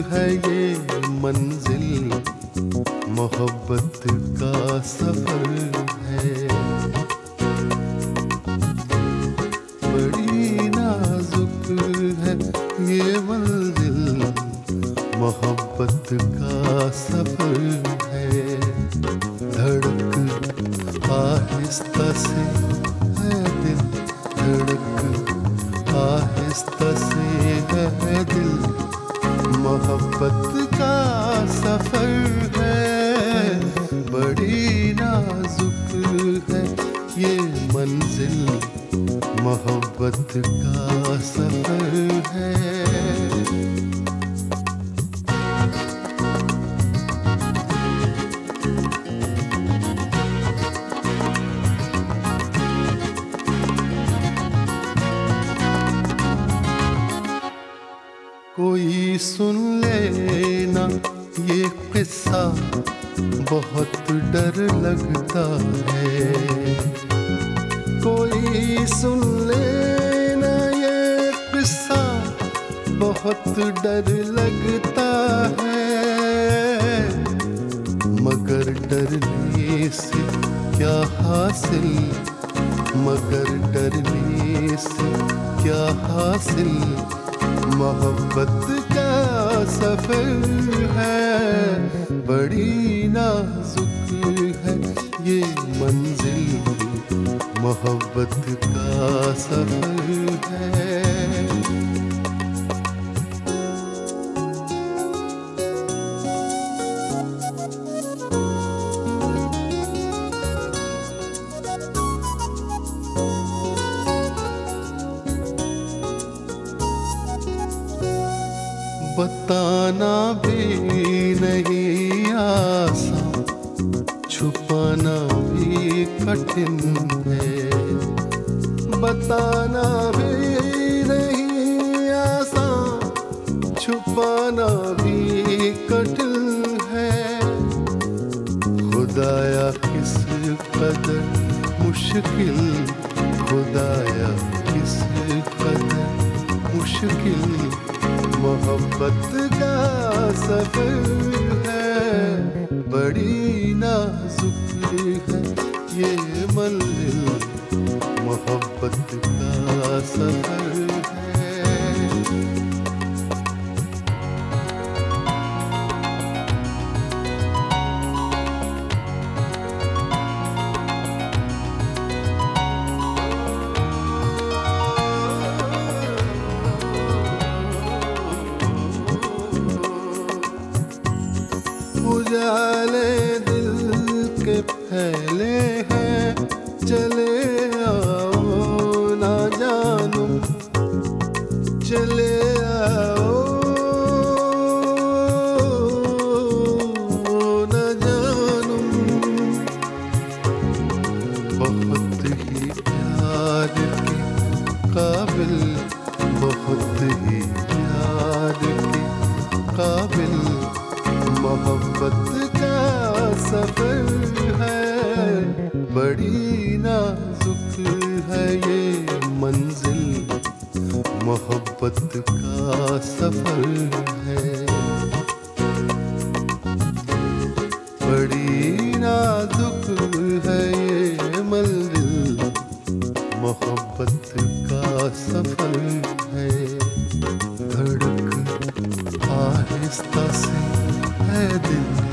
है ये मंजिल, मोहब्बत का सफर है। बड़ी नाजुक है ये मंजिल, मोहब्बत का सफर है। धड़क आहिस्ता से है दिल, धड़क आहिस्ता से है दिल, मोहब्बत का सफर है। बड़ी नाजुक है ये मंजिल, मोहब्बत का सफर है। कोई सुन लेना ये किस्सा, बहुत डर लगता है। कोई सुन लेना ये किस्सा, बहुत डर लगता है। मगर डरने से क्या हासिल, मगर डरने से क्या हासिल, मोहब्बत का सफर है। बड़ी नाजुक है ये मंजिल, मोहब्बत का सफर है। बताना भी नहीं आसान, छुपाना भी कठिन है। बताना भी नहीं आसान, छुपाना भी कठिन है। खुदाया किस कदर मुश्किल, खुदाया किस कदर मुश्किल, मोहब्बत का सफर है। बड़ी नाजुक है ये मंजिल, मोहब्बत का सफर है। उजाले दिल के फैले हैं, चले आओ ना जानू, चले आओ ना जानू। बहुत ही प्यार के काबिल, बहुत ही प्यार के काबिल, मोहब्बत का सफर है। बड़ी नाजुक है ये मंजिल, मोहब्बत का सफर है। बड़ी नाजुक है ये मंजिल, मोहब्बत का सफर है। धड़क आहिस्ता से है दिल,